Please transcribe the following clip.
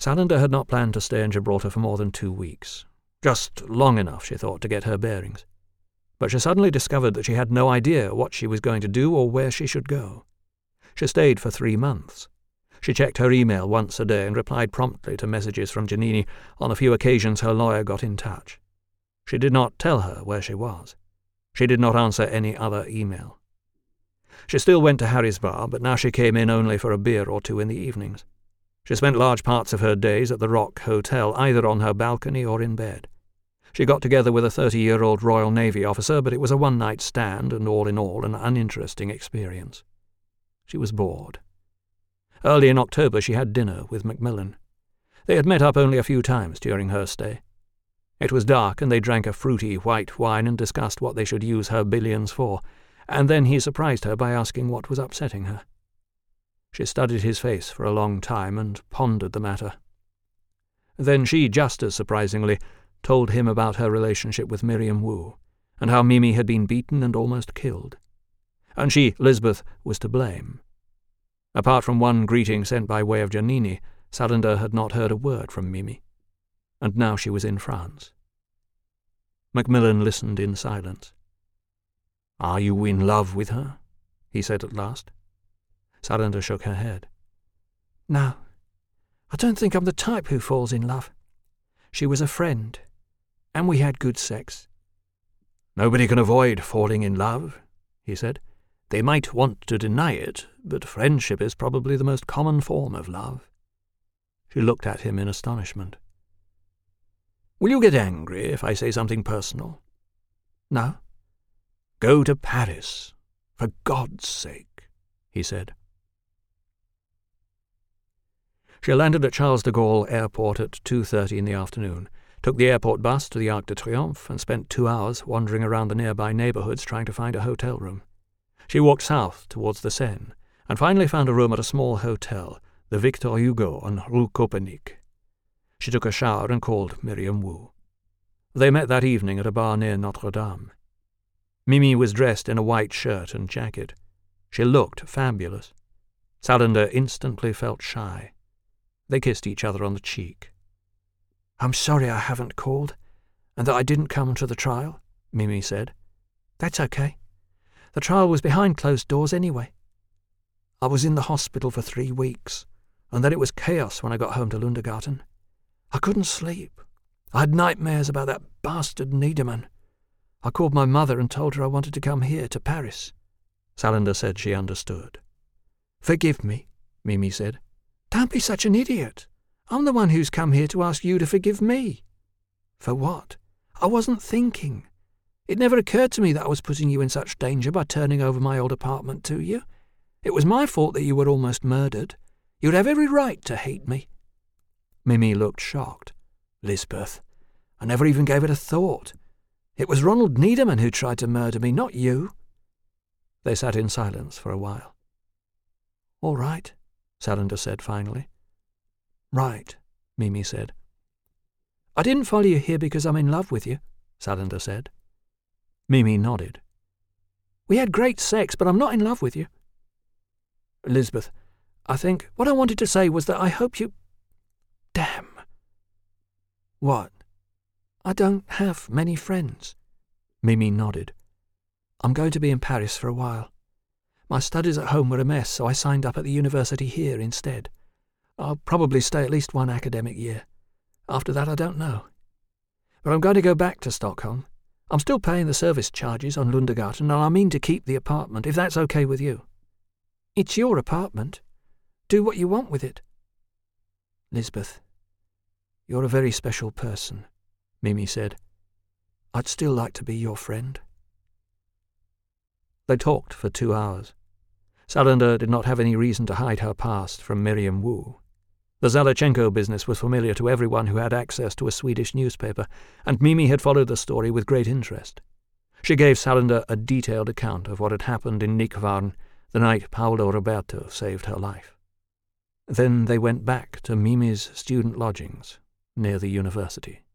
Salander had not planned to stay in Gibraltar for more than 2 weeks. Just long enough, she thought, to get her bearings. But she suddenly discovered that she had no idea what she was going to do or where she should go. She stayed for 3 months. She checked her email once a day and replied promptly to messages from Giannini. On a few occasions her lawyer got in touch. She did not tell her where she was. She did not answer any other email. She still went to Harry's bar, but now she came in only for a beer or two in the evenings. She spent large parts of her days at the Rock Hotel, either on her balcony or in bed. She got together with a 30-year-old Royal Navy officer, but it was a one-night stand and all in all an uninteresting experience. She was bored. Early in October she had dinner with Macmillan. They had met up only a few times during her stay. It was dark, and they drank a fruity white wine and discussed what they should use her billions for, and then he surprised her by asking what was upsetting her. She studied his face for a long time and pondered the matter. Then she, just as surprisingly, told him about her relationship with Miriam Wu, and how Mimi had been beaten and almost killed. And she, Lisbeth, was to blame. Apart from one greeting sent by way of Giannini, Salander had not heard a word from Mimi. And now she was in France. Macmillan listened in silence. "Are you in love with her?" he said at last. Salander shook her head. "No, I don't think I'm the type who falls in love. She was a friend, and we had good sex." "Nobody can avoid falling in love," he said. "They might want to deny it, but friendship is probably the most common form of love." She looked at him in astonishment. "Will you get angry if I say something personal?" "No." "Go to Paris, for God's sake," he said. She landed at Charles de Gaulle Airport at 2:30 in the afternoon, took the airport bus to the Arc de Triomphe, and spent 2 hours wandering around the nearby neighbourhoods trying to find a hotel room. She walked south towards the Seine, and finally found a room at a small hotel, the Victor Hugo on Rue Copernic. She took a shower and called Miriam Wu. They met that evening at a bar near Notre Dame. Mimi was dressed in a white shirt and jacket. She looked fabulous. Salander instantly felt shy. They kissed each other on the cheek. "I'm sorry I haven't called, and that I didn't come to the trial," Mimi said. "That's okay. The trial was behind closed doors anyway. I was in the hospital for 3 weeks, and then it was chaos when I got home to Lundergarten. I couldn't sleep. I had nightmares about that bastard Niedermann. I called my mother and told her I wanted to come here to Paris." Salander said she understood. "Forgive me," Mimi said. "Don't be such an idiot. I'm the one who's come here to ask you to forgive me." "For what?" "I wasn't thinking. It never occurred to me that I was putting you in such danger by turning over my old apartment to you. It was my fault that you were almost murdered. You'd have every right to hate me." Mimi looked shocked. "Lisbeth, I never even gave it a thought. It was Ronald Niedermann who tried to murder me, not you." They sat in silence for a while. "All right," Salander said finally. "Right," Mimi said. "I didn't follow you here because I'm in love with you," Salander said. Mimi nodded. "We had great sex, but I'm not in love with you." "Lisbeth, I think what I wanted to say was that I hope you—" "Damn." "What?" "I don't have many friends." Mimi nodded. "I'm going to be in Paris for a while. My studies at home were a mess, so I signed up at the university here instead. I'll probably stay at least 1 academic year. After that, I don't know. But I'm going to go back to Stockholm. I'm still paying the service charges on Lundergarten, and I mean to keep the apartment, if that's okay with you." "It's your apartment. Do what you want with it." "Lisbeth, you're a very special person," Mimi said. "I'd still like to be your friend." They talked for 2 hours. Salander did not have any reason to hide her past from Miriam Wu. The Zalachenko business was familiar to everyone who had access to a Swedish newspaper, and Mimi had followed the story with great interest. She gave Salander a detailed account of what had happened in Nykvarn the night Paolo Roberto saved her life. Then they went back to Mimi's student lodgings near the university.